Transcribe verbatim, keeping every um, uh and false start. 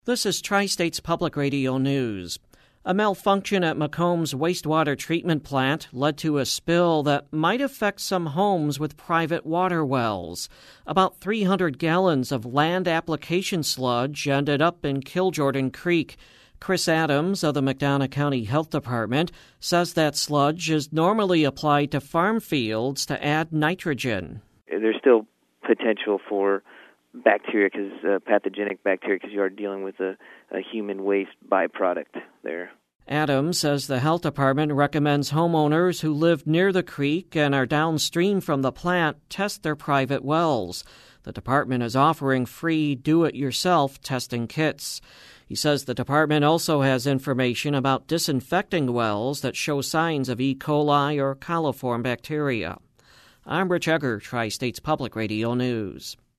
This is Tri-States Public Radio News. A malfunction at Macomb's wastewater treatment plant led to a spill that might affect some homes with private water wells. About three hundred gallons of land application sludge ended up in Kiljordan Creek. Chris Adams of the McDonough County Health Department says that sludge is normally applied to farm fields to add nitrogen. There's still potential for bacteria, because uh, pathogenic bacteria, because you are dealing with a, a human waste byproduct there. Adams says the health department recommends homeowners who live near the creek and are downstream from the plant test their private wells. The department is offering free do-it-yourself testing kits. He says the department also has information about disinfecting wells that show signs of E. coli or coliform bacteria. I'm Rich Egger, Tri-States Public Radio News.